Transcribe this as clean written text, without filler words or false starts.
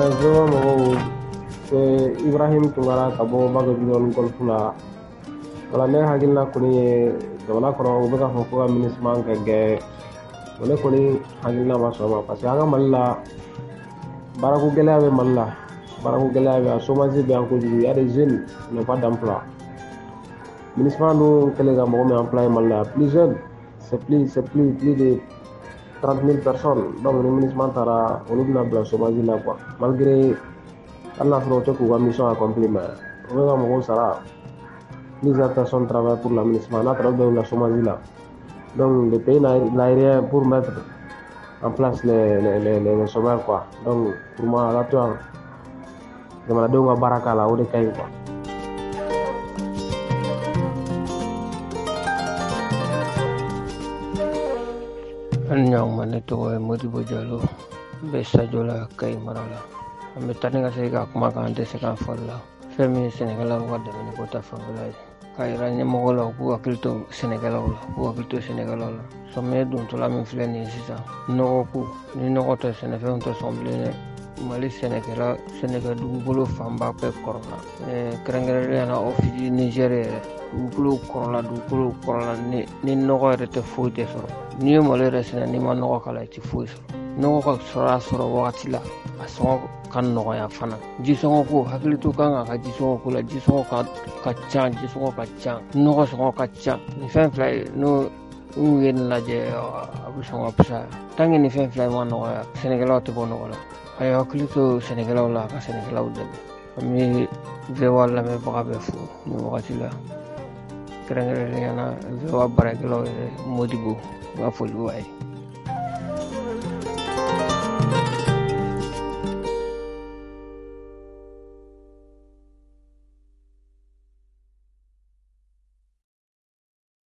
vraiment mɔgɔw Ibrahim Tunkara ka bɔ Bagajidon golf la wala ne hakilina kɔni ye jamana kɔnɔ u bɛ ka fɔ ko ka MINUSMA ka gɛn ne kɔni hakilina ma sɔn ma parce que an ka Mali la baarako gɛlɛya bɛ Mali la baarako gɛlɛya bɛ chômage bɛ yan kojugu il y a des jeunes qui n'ont pas d'emploi MINUSMA dun kɛlen ka mɔgɔ min employé Mali la plus jeune c'est plus de 30 000 personnes donc ni MINUSMA taara olu bɛna bila chômage la quoi malgré hali n'a sɔrɔ u tɛ k'u ka mission accompli mais u bɛ ka mɔgɔw sara plusieurs personnes travaillent pour la MINUSMA n'a taara bɛɛ bila chômage la donc le pays n'a rien pour mettre en place les chômeurs quoi donc pour moi a ka to yan jamanadenw ka baara k'a la o de ka ɲi quoi. Anyang ne tɔgɔ ye Modibo Jalo n bɛ Sajo la Kayi mara la an bɛ taa ni ka segin ka kuma kan an tɛ se k'an fɔli la fɛn min ye sɛnɛkɛlaw ka dɛmɛ ko ta fanfɛla ye k'a yira ɲɛmɔgɔw la u k'u hakili to sɛnɛkɛlaw la u k'u hakili to sɛnɛkɛlaw la samiyɛ dontɔla min filɛ nin ye sisan nɔgɔ ko ni nɔgɔ tɛ sɛnɛfɛnw tɛ sɔn bilen dɛ Mali sɛnɛkɛ dugukolo fanba bɛɛ kɔrɔla kɛrɛnkɛrɛnnenya la ofisi Niger yɛrɛ dugukolo kɔrɔla ni nɔgɔ yɛrɛ tɛ foyi tɛ sɔrɔ n'i ye malo yɛrɛ sɛnɛ n'i ma nɔgɔ k'a la i tɛ foyi sɔrɔ nɔgɔ ka sɔrɔ wagati la a sɔngɔ ka nɔgɔya fana jisɔngɔ ko hakili to kan ka jisɔngɔ ko la jisɔngɔ ka ca nɔgɔ sɔngɔ ka ca nin fɛn fila ye n'u ye nin lajɛ a bɛ sɔn ka fisaya tant que nin fɛn fila ma nɔgɔya sɛnɛkɛlaw tɛ bɔ nɔgɔ la a ye hakili to sɛnɛkɛlaw la ka sɛnɛkɛlaw dɛmɛ an bɛ VOA lamɛnbaga bɛɛ fo nin wagati la kɛrɛnkɛrɛnnenya la VOA baarakɛlaw yɛrɛ Modibo n ka foli b'a ye.